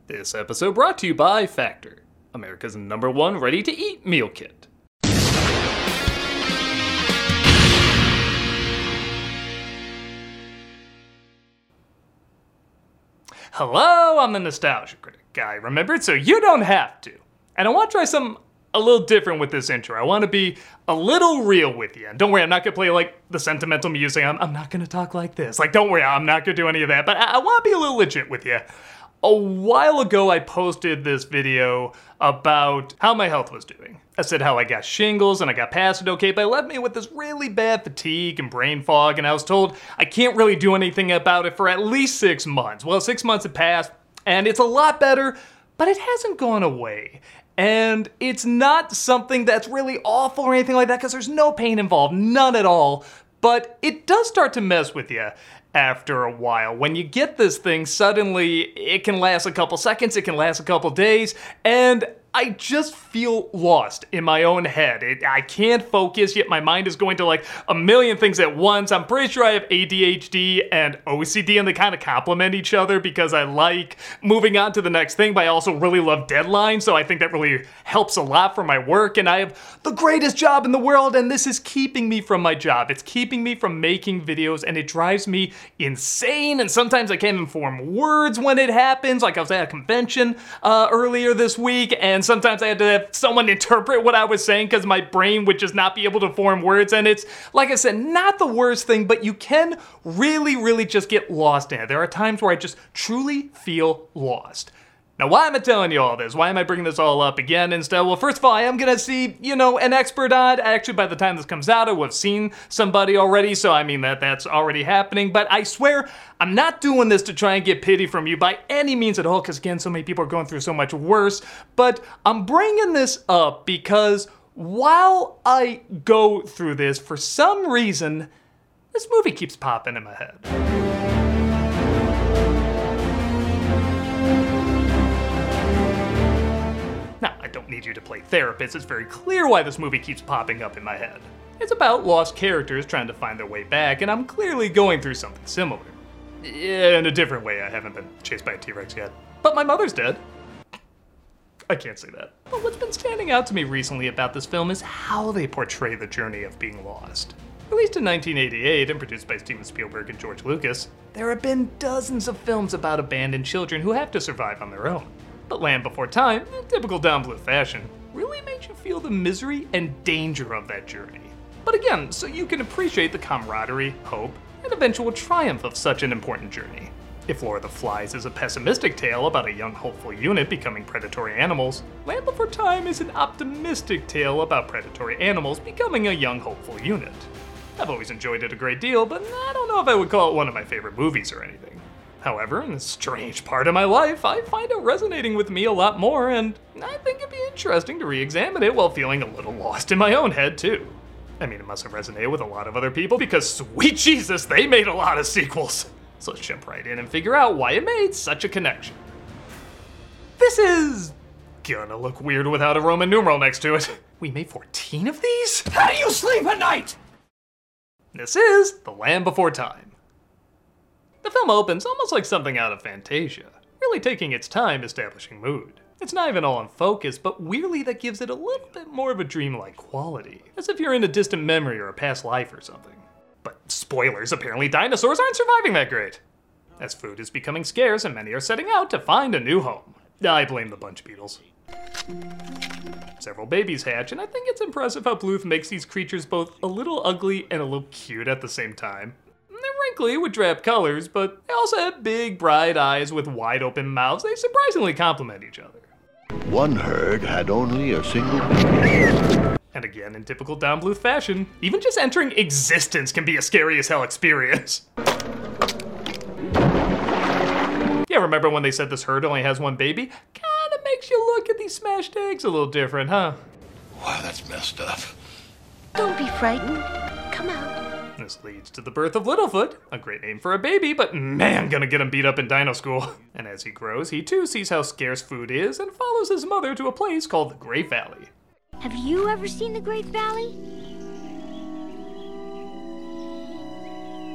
This episode brought to you by Factor, America's #1 ready-to-eat meal kit. Hello, I'm the Nostalgia Critic. I remembered so you don't have to. And I want to try something a little different with this intro. I want to be a little real with you. And don't worry, I'm not going to play like the sentimental music. I'm not going to talk like this. Like, don't worry, I'm not going to do any of that. But I want to be a little legit with you. A while ago, I posted this video about how my health was doing. I said how I got shingles and I got past it okay, but it left me with this really bad fatigue and brain fog, and I was told I can't really do anything about it for at least 6 months. Well, 6 months have passed, and it's a lot better, but it hasn't gone away. And it's not something that's really awful or anything like that, because there's no pain involved, none at all, but it does start to mess with you after a while. When you get this thing, suddenly it can last a couple seconds, it can last a couple days, and I just feel lost in my own head. I can't focus, yet my mind is going to like a million things at once. I'm pretty sure I have ADHD and OCD, and they kind of complement each other because I like moving on to the next thing, but I also really love deadlines, so I think that really helps a lot for my work, and I have the greatest job in the world, and this is keeping me from my job. It's keeping me from making videos, and it drives me insane, and sometimes I can't even form words when it happens. Like I was at a convention earlier this week, and sometimes I had to have someone interpret what I was saying because my brain would just not be able to form words, and it's, like I said, not the worst thing, but you can really just get lost in it. There are times where I just truly feel lost. Now, why am I telling you all this? Why am I bringing this all up again instead? Well, first of all, I am going to see, an expert on it. Actually, by the time this comes out, I will have seen somebody already, so I mean that's already happening. But I swear, I'm not doing this to try and get pity from you by any means at all, because again, so many people are going through so much worse. But I'm bringing this up because while I go through this, for some reason, this movie keeps popping in my head. Now, I don't need you to play therapist, it's very clear why this movie keeps popping up in my head. It's about lost characters trying to find their way back, and I'm clearly going through something similar. In a different way, I haven't been chased by a T-Rex yet. But my mother's dead. I can't say that. But what's been standing out to me recently about this film is how they portray the journey of being lost. Released in 1988 and produced by Steven Spielberg and George Lucas, there have been dozens of films about abandoned children who have to survive on their own. But Land Before Time, in typical Don Bluth fashion, really makes you feel the misery and danger of that journey. But again, so you can appreciate the camaraderie, hope, and eventual triumph of such an important journey. If Lord of the Flies is a pessimistic tale about a young hopeful unit becoming predatory animals, Land Before Time is an optimistic tale about predatory animals becoming a young hopeful unit. I've always enjoyed it a great deal, but I don't know if I would call it one of my favorite movies or anything. However, in this strange part of my life, I find it resonating with me a lot more, and I think it'd be interesting to re-examine it while feeling a little lost in my own head, too. I mean, it must have resonated with a lot of other people because, sweet Jesus, they made a lot of sequels. So let's jump right in and figure out why it made such a connection. This is gonna look weird without a Roman numeral next to it. We made 14 of these? How do you sleep at night? This is The Land Before Time. The film opens almost like something out of Fantasia, really taking its time establishing mood. It's not even all in focus, but weirdly that gives it a little bit more of a dreamlike quality, as if you're in a distant memory or a past life or something. But spoilers, apparently dinosaurs aren't surviving that great, as food is becoming scarce and many are setting out to find a new home. I blame the bunch beetles. Several babies hatch, and I think it's impressive how Bluth makes these creatures both a little ugly and a little cute at the same time. They're wrinkly with drab colors, but they also have big, bright eyes with wide open mouths. They surprisingly complement each other. One herd had only a single baby. And again, in typical Don Bluth fashion, even just entering existence can be a scary as hell experience. Yeah, remember when they said this herd only has one baby? Kinda makes you look at these smashed eggs a little different, huh? Wow, that's messed up. Don't be frightened. Come out. This leads to the birth of Littlefoot, a great name for a baby, but man, gonna get him beat up in Dino School. And as he grows, he too sees how scarce food is and follows his mother to a place called the Great Valley. Have you ever seen the Great Valley?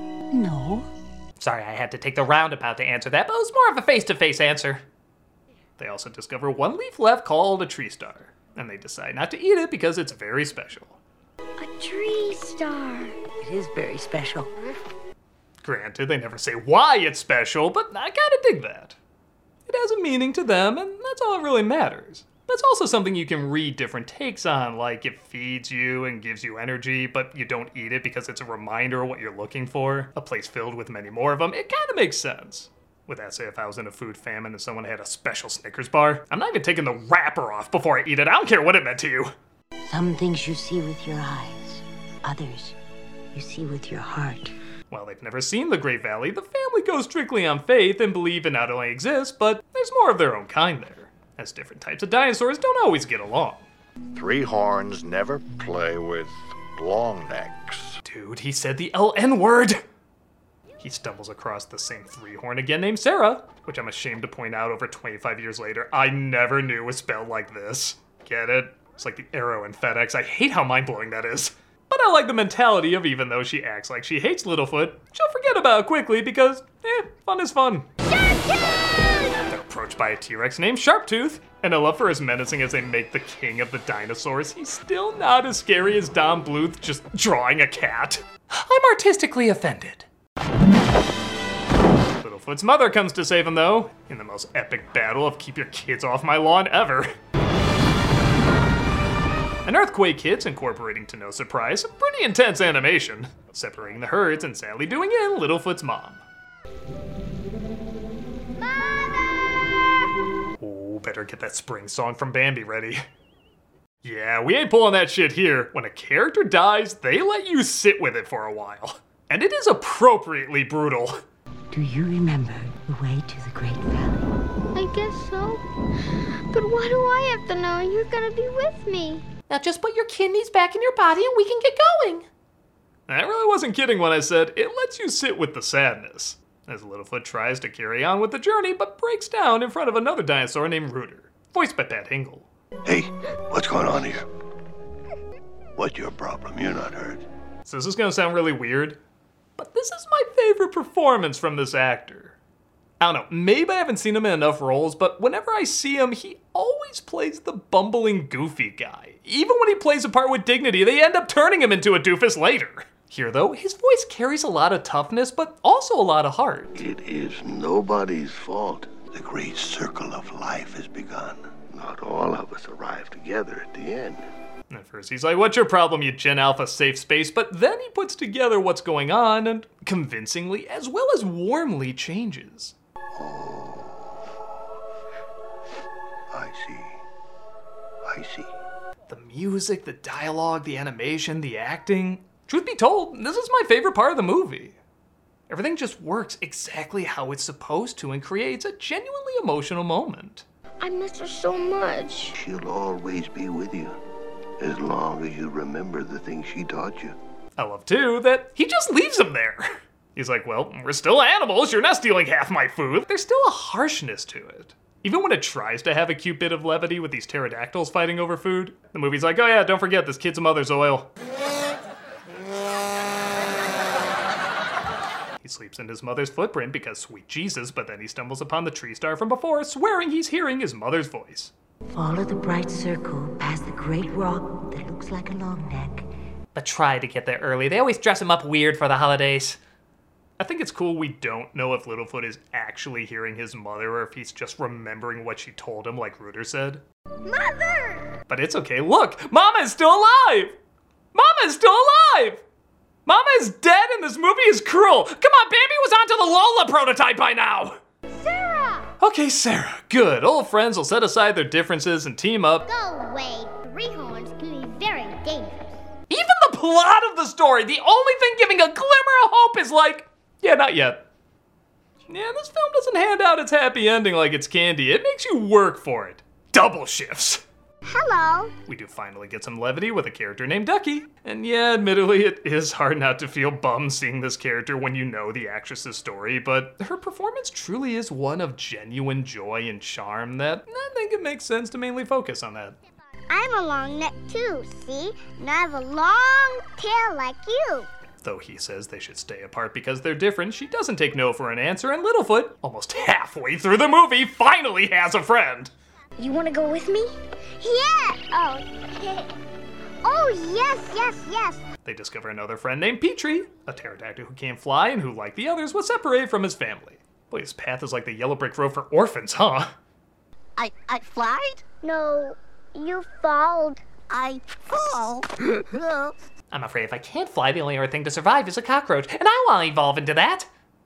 No. Sorry, I had to take the roundabout to answer that, but it was more of a face-to-face answer. They also discover one leaf left called a tree star, and they decide not to eat it because it's very special. A tree star. It is very special. Granted, they never say why it's special, but I kinda dig that. It has a meaning to them, and that's all that really matters. But it's also something you can read different takes on, like it feeds you and gives you energy, but you don't eat it because it's a reminder of what you're looking for. A place filled with many more of them. It kinda makes sense. Would that say if I was in a food famine and someone had a special Snickers bar? I'm not even taking the wrapper off before I eat it. I don't care what it meant to you. Some things you see with your eyes. Others you see with your heart. While they've never seen the Great Valley, the family goes strictly on faith and believe it not only exists, but there's more of their own kind there, as different types of dinosaurs don't always get along. Three horns never play with long necks. Dude, he said the LN word! He stumbles across the same three-horn again named Sarah, which I'm ashamed to point out over 25 years later, I never knew was spelled like this. Get it? It's like the arrow in FedEx. I hate how mind-blowing that is. But I like the mentality of even though she acts like she hates Littlefoot, she'll forget about it quickly because, fun is fun. They're approached by a T-Rex named Sharptooth, and I love for as menacing as they make the king of the dinosaurs, he's still not as scary as Don Bluth just drawing a cat. I'm artistically offended. Littlefoot's mother comes to save him though, in the most epic battle of keep your kids off my lawn ever. An earthquake hits, incorporating to no surprise some pretty intense animation, separating the herds and sadly doing in Littlefoot's mom. Mother! Oh, better get that spring song from Bambi ready. Yeah, we ain't pulling that shit here. When a character dies, they let you sit with it for a while. And it is appropriately brutal. Do you remember the way to the Great Valley? I guess so. But why do I have to know you're gonna be with me? Now just put your kidneys back in your body and we can get going. I really wasn't kidding when I said it lets you sit with the sadness, as Littlefoot tries to carry on with the journey but breaks down in front of another dinosaur named Rooter, voiced by Pat Hingle. Hey, what's going on here? What's your problem? You're not hurt. So this is gonna sound really weird, but this is my favorite performance from this actor. I don't know, maybe I haven't seen him in enough roles, but whenever I see him, he always plays the bumbling, goofy guy. Even when he plays a part with dignity, they end up turning him into a doofus later. Here though, his voice carries a lot of toughness, but also a lot of heart. It is nobody's fault. The great circle of life has begun. Not all of us arrive together at the end. At first he's like, what's your problem, you Gen Alpha safe space? But then he puts together what's going on and convincingly, as well as warmly, changes. Oh, I see. The music, the dialogue, the animation, the acting. Truth be told, this is my favorite part of the movie. Everything just works exactly how it's supposed to and creates a genuinely emotional moment. I miss her so much. She'll always be with you, as long as you remember the things she taught you. I love, too, that he just leaves him there. He's like, well, we're still animals, you're not stealing half my food. There's still a harshness to it. Even when it tries to have a cute bit of levity with these pterodactyls fighting over food, the movie's like, oh yeah, don't forget, this kid's a mother's oil. He sleeps in his mother's footprint because sweet Jesus, but then he stumbles upon the tree star from before, swearing he's hearing his mother's voice. Follow the bright circle past the great rock that looks like a long neck. But try to get there early. They always dress him up weird for the holidays. I think it's cool we don't know if Littlefoot is actually hearing his mother or if he's just remembering what she told him like Rooter said. Mother! But it's okay, look! Mama is still alive! Mama is still alive! Mama is dead and this movie is cruel! Come on, Bambi was onto the Lola prototype by now! Sarah! Okay, Sarah, good. Old friends will set aside their differences and team up. Go away. Three horns can be very dangerous. Even the plot of the story, the only thing giving a glimmer of hope is like, yeah, not yet. Yeah, this film doesn't hand out its happy ending like it's candy. It makes you work for it. Double shifts. Hello. We do finally get some levity with a character named Ducky. And yeah, admittedly, it is hard not to feel bummed seeing this character when you know the actress's story, but her performance truly is one of genuine joy and charm that I think it makes sense to mainly focus on that. I have a long neck too, see? And I have a long tail like you. Though he says they should stay apart because they're different, she doesn't take no for an answer, and Littlefoot, almost halfway through the movie, finally has a friend. You want to go with me? Yeah! Oh, okay. Oh, yes. They discover another friend named Petrie, a pterodactyl who can't fly and who, like the others, was separated from his family. Boy, his path is like the yellow brick road for orphans, huh? I flied? No, you followed. I fall. I'm afraid if I can't fly, the only other thing to survive is a cockroach, and I want to evolve into that.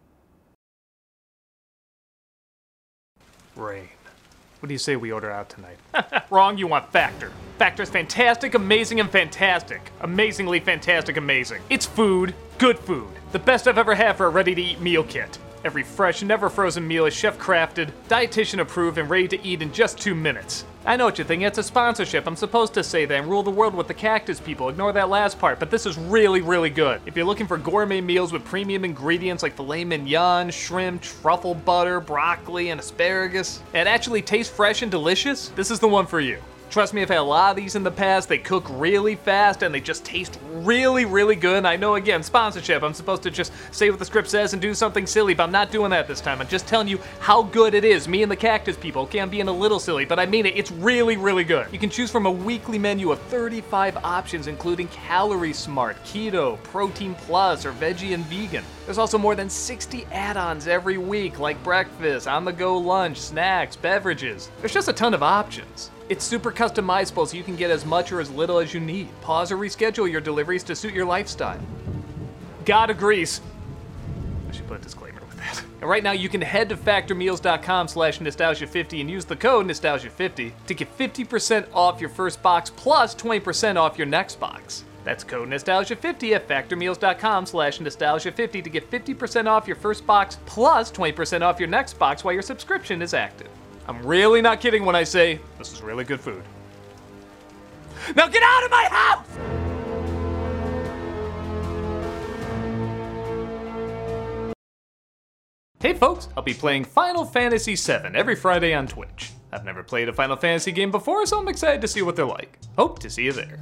Rain. What do you say we order out tonight? Wrong, you want Factor. Factor's fantastic, amazing, and fantastic. Amazingly fantastic, amazing. It's food, good food. The best I've ever had for a ready-to-eat meal kit. Every fresh, never-frozen meal is chef-crafted, dietitian-approved, and ready to eat in just 2 minutes. I know what you're thinking, it's a sponsorship. I'm supposed to say that and rule the world with the cactus people. Ignore that last part, but this is really, really good. If you're looking for gourmet meals with premium ingredients like filet mignon, shrimp, truffle butter, broccoli, and asparagus, and actually taste fresh and delicious, this is the one for you. Trust me, I've had a lot of these in the past. They cook really fast and they just taste really, really good. And I know, again, sponsorship. I'm supposed to just say what the script says and do something silly, but I'm not doing that this time. I'm just telling you how good it is. Me and the cactus people. Okay, I'm being a little silly, but I mean it. It's really, really good. You can choose from a weekly menu of 35 options, including Calorie Smart, Keto, Protein Plus, or Veggie and Vegan. There's also more than 60 add-ons every week, like breakfast, on-the-go lunch, snacks, beverages. There's just a ton of options. It's super customizable, so you can get as much or as little as you need. Pause or reschedule your deliveries to suit your lifestyle. God agrees. I should put a disclaimer with that. And right now, you can head to factormeals.com/nostalgia50 and use the code nostalgia50 to get 50% off your first box plus 20% off your next box. That's code nostalgia50 at factormeals.com/nostalgia50 to get 50% off your first box plus 20% off your next box while your subscription is active. I'm really not kidding when I say this is really good food. Now get out of my house! Hey folks, I'll be playing Final Fantasy VII every Friday on Twitch. I've never played a Final Fantasy game before, so I'm excited to see what they're like. Hope to see you there.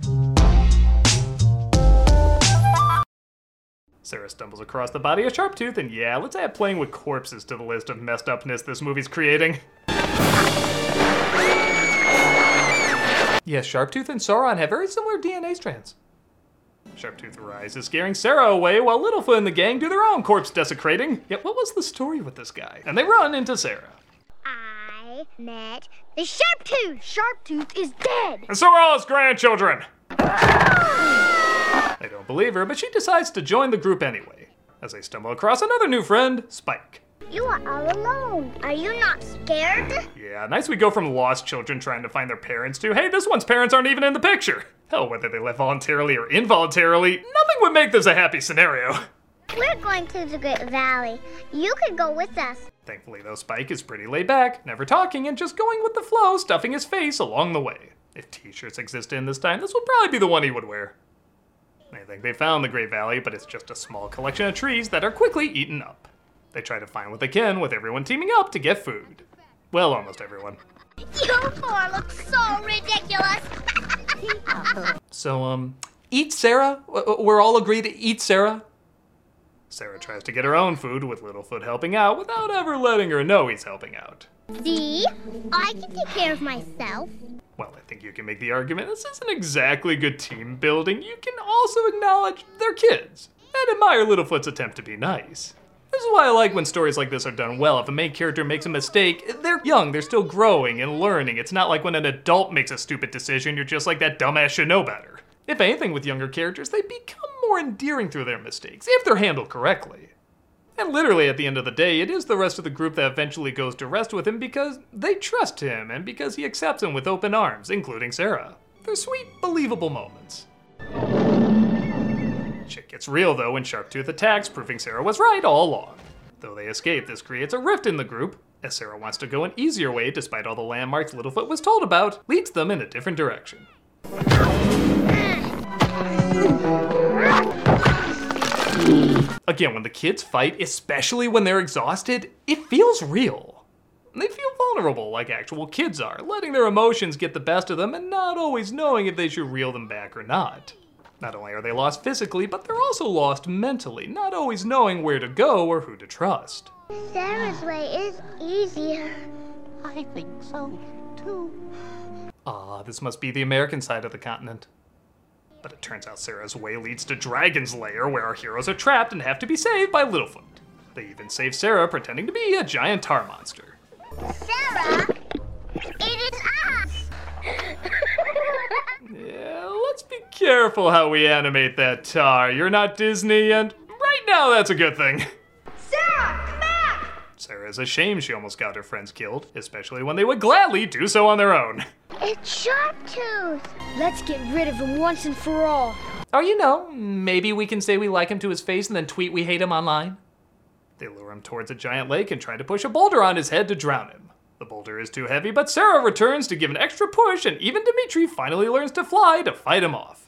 Sarah stumbles across the body of Sharptooth, and yeah, let's add playing with corpses to the list of messed upness this movie's creating. Yes, Sharptooth and Sauron have very similar DNA strands. Sharptooth arises, scaring Sarah away while Littlefoot and the gang do their own corpse desecrating. Yet what was the story with this guy? And they run into Sarah. I met the Sharptooth. Sharptooth is dead. And so are all his grandchildren. They don't believe her, but she decides to join the group anyway, as they stumble across another new friend, Spike. You are all alone. Are you not scared? Yeah, nice we go from lost children trying to find their parents to, hey, this one's parents aren't even in the picture. Hell, whether they left voluntarily or involuntarily, nothing would make this a happy scenario. We're going to the Great Valley. You could go with us. Thankfully, though, Spike is pretty laid back, never talking, and just going with the flow, stuffing his face along the way. If t-shirts existed in this time, this would probably be the one he would wear. They think they found the Great Valley, but it's just a small collection of trees that are quickly eaten up. They try to find what they can, with everyone teaming up to get food. Well, almost everyone. You four look so ridiculous. So, eat Sarah? We're all agreed to eat Sarah? Sarah tries to get her own food, with Littlefoot helping out without ever letting her know he's helping out. See? I can take care of myself. Well, I think you can make the argument this isn't exactly good team building. You can also acknowledge they're kids, and admire Littlefoot's attempt to be nice. This is why I like when stories like this are done well. If a main character makes a mistake, they're young, they're still growing and learning. It's not like when an adult makes a stupid decision, you're just like, that dumbass should know better. If anything, with younger characters, they become more endearing through their mistakes, if they're handled correctly. And literally, at the end of the day, it is the rest of the group that eventually goes to rest with him because they trust him and because he accepts them with open arms, including Sarah. They're sweet, believable moments. Shit gets real, though, when Sharptooth attacks, proving Sarah was right all along. Though they escape, this creates a rift in the group, as Sarah wants to go an easier way despite all the landmarks Littlefoot was told about, leads them in a different direction. Again, when the kids fight, especially when they're exhausted, it feels real. They feel vulnerable like actual kids are, letting their emotions get the best of them and not always knowing if they should reel them back or not. Not only are they lost physically, but they're also lost mentally, not always knowing where to go or who to trust. Sarah's way is easier. I think so, too. Ah, this must be the American side of the continent. But it turns out Sarah's way leads to Dragon's Lair, where our heroes are trapped and have to be saved by Littlefoot. They even save Sarah pretending to be a giant tar monster. Sarah, it is us! Yeah, let's be careful how we animate that tar. You're not Disney, and right now that's a good thing. Sarah, come back! Sarah's ashamed she almost got her friends killed, especially when they would gladly do so on their own. It's Sharptooth! Let's get rid of him once and for all. Or you know, maybe we can say we like him to his face and then tweet we hate him online. They lure him towards a giant lake and try to push a boulder on his head to drown him. The boulder is too heavy, but Sarah returns to give an extra push, and even Dimitri finally learns to fly to fight him off.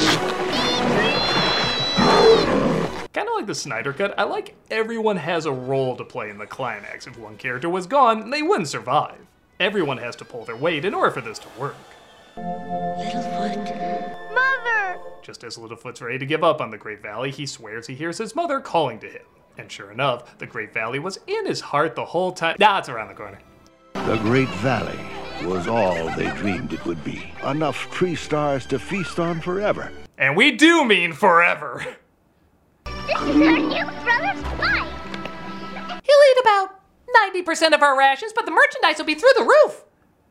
Kinda like the Snyder Cut, I like everyone has a role to play in the climax. If one character was gone, they wouldn't survive. Everyone has to pull their weight in order for this to work. Littlefoot. Mother! Just as Littlefoot's ready to give up on the Great Valley, he swears he hears his mother calling to him. And sure enough, the Great Valley was in his heart the whole time. Nah, it's around the corner. The Great Valley was all they dreamed it would be. Enough tree stars to feast on forever. And we do mean forever. This is our new brother's fight! He'll eat about 90% of our rations, but the merchandise will be through the roof.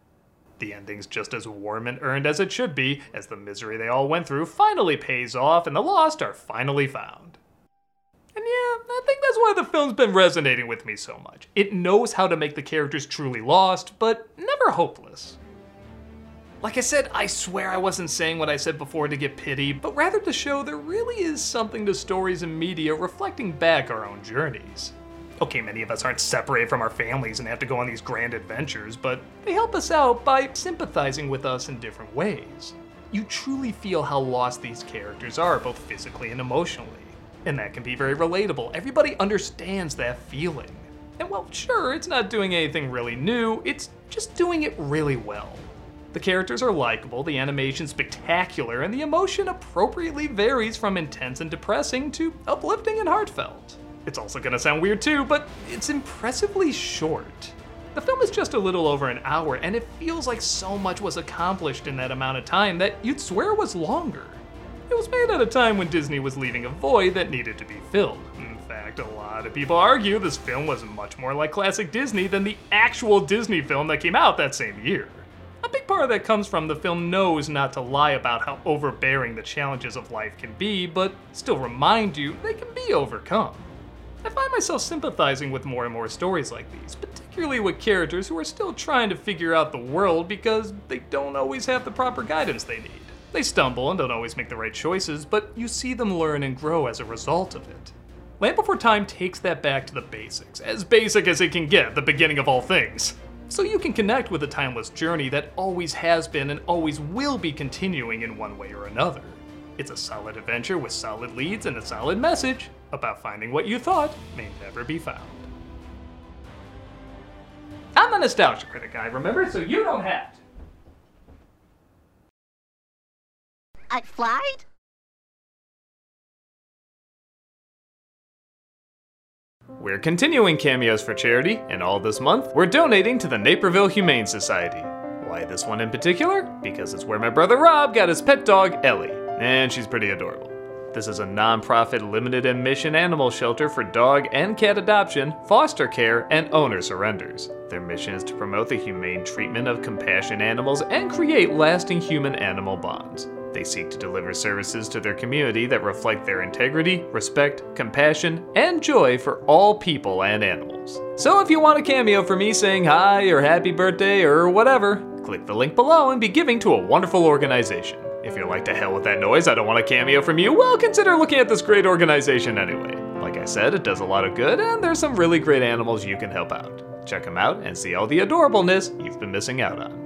The ending's just as warm and earned as it should be, as the misery they all went through finally pays off and the lost are finally found. And yeah, I think that's why the film's been resonating with me so much. It knows how to make the characters truly lost, but never hopeless. Like I said, I swear I wasn't saying what I said before to get pity, but rather to show there really is something to stories and media reflecting back our own journeys. Okay, many of us aren't separated from our families and have to go on these grand adventures, but they help us out by sympathizing with us in different ways. You truly feel how lost these characters are, both physically and emotionally. And that can be very relatable. Everybody understands that feeling. And well, sure, it's not doing anything really new, it's just doing it really well. The characters are likable, the animation's spectacular, and the emotion appropriately varies from intense and depressing to uplifting and heartfelt. It's also gonna sound weird too, but it's impressively short. The film is just a little over an hour, and it feels like so much was accomplished in that amount of time that you'd swear it was longer. It was made at a time when Disney was leaving a void that needed to be filled. In fact, a lot of people argue this film was much more like classic Disney than the actual Disney film that came out that same year. A big part of that comes from the film knows not to lie about how overbearing the challenges of life can be, but still remind you they can be overcome. I find myself sympathizing with more and more stories like these, particularly with characters who are still trying to figure out the world because they don't always have the proper guidance they need. They stumble and don't always make the right choices, but you see them learn and grow as a result of it. Land Before Time takes that back to the basics, as basic as it can get, the beginning of all things. So you can connect with a timeless journey that always has been and always will be continuing in one way or another. It's a solid adventure with solid leads and a solid message about finding what you thought may never be found. I'm the Nostalgia Critic Guy, remember? So you don't have to. I flied? We're continuing cameos for charity, and all this month, we're donating to the Naperville Humane Society. Why this one in particular? Because it's where my brother Rob got his pet dog, Ellie, and she's pretty adorable. This is a non-profit, limited admission animal shelter for dog and cat adoption, foster care, and owner surrenders. Their mission is to promote the humane treatment of compassionate animals and create lasting human-animal bonds. They seek to deliver services to their community that reflect their integrity, respect, compassion, and joy for all people and animals. So if you want a cameo for me saying hi or happy birthday or whatever, click the link below and be giving to a wonderful organization. If you're like, to hell with that noise, I don't want a cameo from you, well, consider looking at this great organization anyway. Like I said, it does a lot of good, and there's some really great animals you can help out. Check them out and see all the adorableness you've been missing out on.